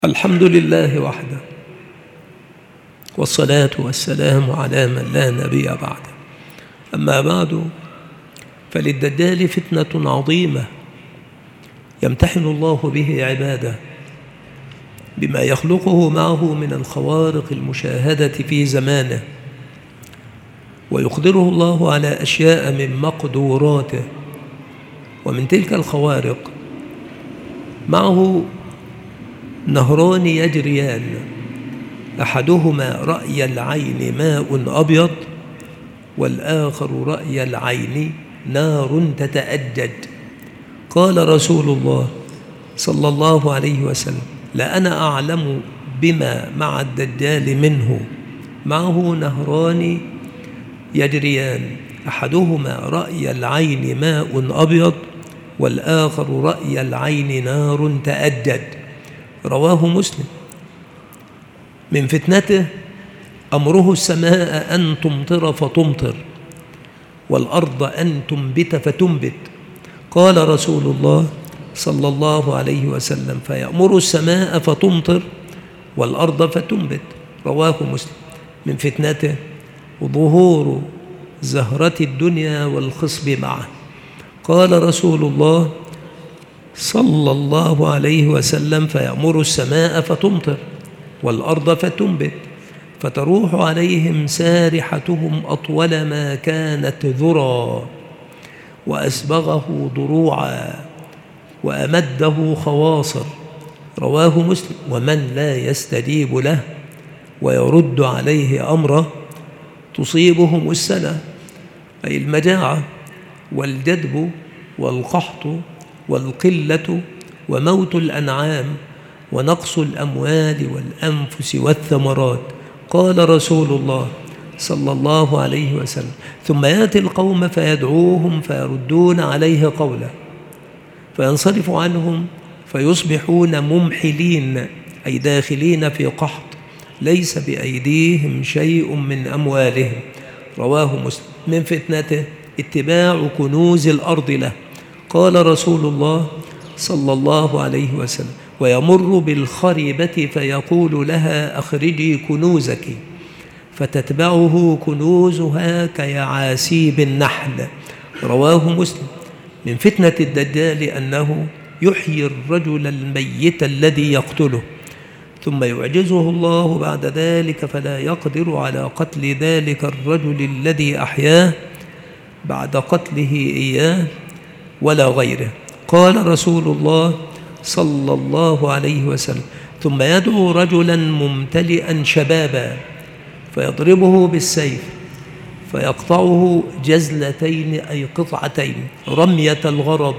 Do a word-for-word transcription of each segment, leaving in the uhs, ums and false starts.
الحمد لله وحده، والصلاة والسلام على من لا نبي بعده. أما بعد، فللدجال فتنة عظيمة يمتحن الله به عباده بما يخلقه معه من الخوارق المشاهدة في زمانه، ويقدره الله على أشياء من مقدوراته. ومن تلك الخوارق معه نهران يجريان، أحدهما رأي العين ماء أبيض، والآخر رأي العين نار تتأجج. قال رسول الله صلى الله عليه وسلم: لأنا أعلم بما مع الدجال منه. معه نهران يجريان، أحدهما رأي العين ماء أبيض، والآخر رأي العين نار تأجج. رواه مسلم. من فتنته أمره السماء أن تمطر فتمطر، والأرض أن تنبت فتنبت. قال رسول الله صلى الله عليه وسلم: فيأمر السماء فتمطر والأرض فتنبت. رواه مسلم. من فتنته ظهور زهرة الدنيا والخصب معه. قال رسول الله صلى الله عليه وسلم: فيأمر السماء فتمطر والأرض فتنبت، فتروح عليهم سارحتهم أطول ما كانت ذرى، وأسبغه ضروعا، وأمده خواصر. رواه مسلم. ومن لا يستجيب له ويرد عليه أمره تصيبهم السنة، أي المجاعة والجدب والقحط والقلة وموت الأنعام ونقص الأموال والأنفس والثمرات. قال رسول الله صلى الله عليه وسلم: ثم يأتي القوم فيدعوهم فيردون عليه قوله، فينصرف عنهم فيصبحون ممحلين، أي داخلين في قحط، ليس بأيديهم شيء من أموالهم. رواه مسلم. من فتنته اتباع كنوز الأرض له. قال رسول الله صلى الله عليه وسلم: ويمر بالخربة فيقول لها: أخرجي كنوزك، فتتبعه كنوزها كيعاسيب النحل. رواه مسلم. من فتنة الدجال أنه يحيي الرجل الميت الذي يقتله، ثم يعجزه الله بعد ذلك فلا يقدر على قتل ذلك الرجل الذي أحياه بعد قتله إياه ولا غيره. قال رسول الله صلى الله عليه وسلم: ثم يدعو رجلا ممتلئا شبابا فيضربه بالسيف فيقطعه جزلتين، أي قطعتين، رمية الغرض،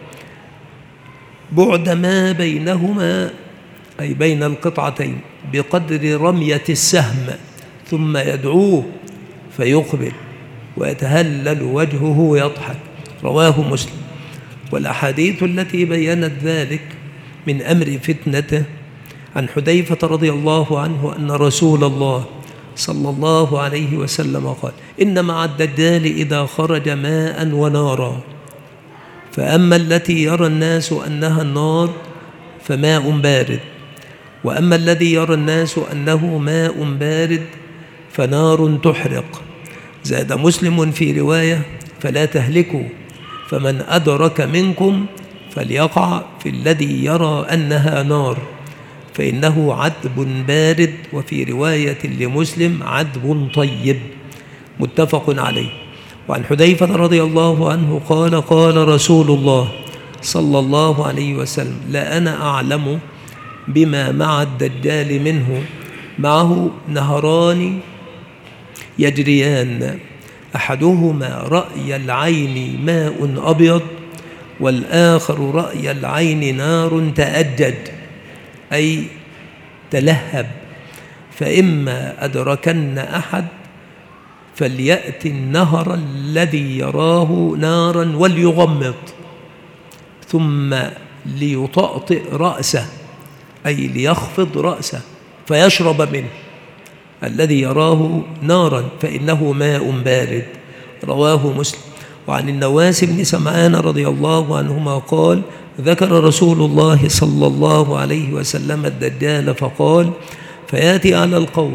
بعد ما بينهما، أي بين القطعتين، بقدر رمية السهم، ثم يدعوه فيقبل ويتهلل وجهه يضحك. رواه مسلم. والأحاديث التي بيّنت ذلك من أمر فتنته عن حذيفة رضي الله عنه أن رسول الله صلى الله عليه وسلم قال: إن مع الدجال إذا خرج ماء ونارا، فأما التي يرى الناس أنها النار فماء بارد، وأما الذي يرى الناس أنه ماء بارد فنار تحرق. زاد مسلم في رواية: فلا تهلكوا، فمن أدرك منكم فليقع في الذي يرى أنها نار، فإنه عذب بارد. وفي رواية لمسلم: عذب طيب. متفق عليه. وعن حذيفة رضي الله عنه قال: قال رسول الله صلى الله عليه وسلم: لا أنا أعلم بما مع الدجال منه. معه نهران يجريان، أحدهما رأي العين ماء أبيض، والآخر رأي العين نار تأجج، أي تلهب. فإما أدركن أحد فليأتي النهر الذي يراه نارا وليغمض، ثم ليطأطئ رأسه، أي ليخفض رأسه فيشرب منه الذي يراه نارا، فإنه ماء بارد. رواه مسلم. وعن النواس بن سمعان رضي الله عنهما قال: ذكر رسول الله صلى الله عليه وسلم الدجال فقال: فيأتي على القوم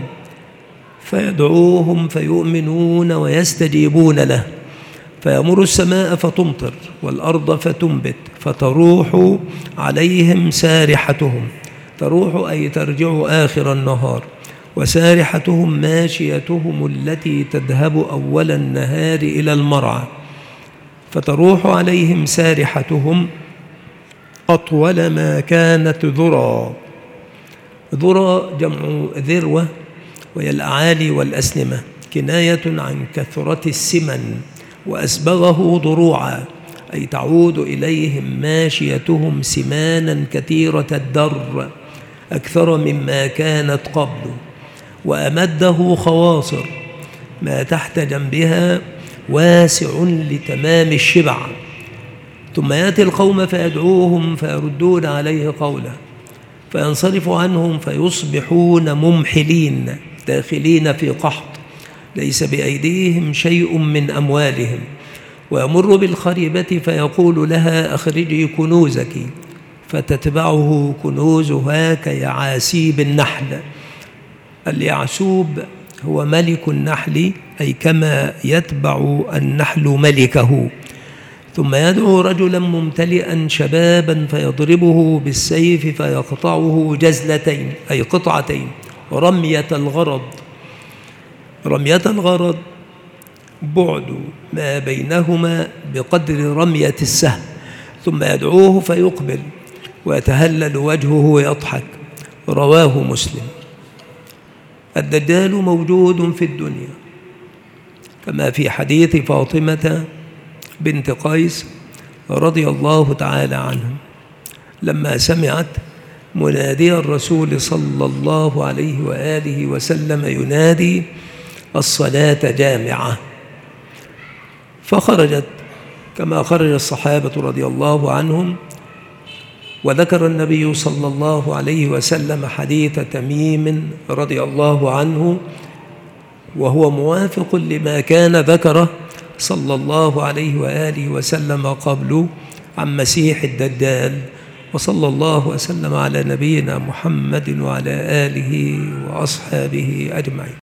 فيدعوهم فيؤمنون ويستجيبون له، فيأمر السماء فتمطر والأرض فتنبت، فتروح عليهم سارحتهم. تروح أي ترجع آخر النهار، وسارحتهم ماشيتهم التي تذهب أول النهار إلى المرعى. فتروح عليهم سارحتهم أطول ما كانت ذرى. ذرى جمع ذروة، وهي الأعالي والأسنمة، كناية عن كثرة السمن. وأسبغه ضروعا أي تعود إليهم ماشيتهم سمانا كثيرة الدر أكثر مما كانت قبل. وأمده خواصر ما تحت جنبها واسع لتمام الشبع. ثم يأتي القوم فيدعوهم فيردون عليه قوله، فينصرف عنهم فيصبحون ممحلين داخلين في قحط ليس بأيديهم شيء من أموالهم. ويمر بالخريبة فيقول لها: أخرجي كنوزك، فتتبعه كنوزها كيعاسيب النحل. اليعسوب هو ملك النحل، أي كما يتبع النحل ملكه. ثم يدعو رجلا ممتلئا شبابا فيضربه بالسيف فيقطعه جزلتين أي قطعتين، رمية الغرض. رمية الغرض بعد ما بينهما بقدر رمية السهم. ثم يدعوه فيقبل ويتهلل وجهه ويضحك. رواه مسلم. الدجال موجود في الدنيا كما في حديث فاطمة بنت قيس رضي الله تعالى عنها لما سمعت منادي الرسول صلى الله عليه وآله وسلم ينادي: الصلاة جامعة، فخرجت كما خرج الصحابة رضي الله عنهم. وذكر النبي صلى الله عليه وسلم حديث تميم رضي الله عنه، وهو موافق لما كان ذكره صلى الله عليه وآله وسلم قبل عن مسيح الدجال. وصلى الله وسلم على نبينا محمد وعلى آله وأصحابه أجمعين.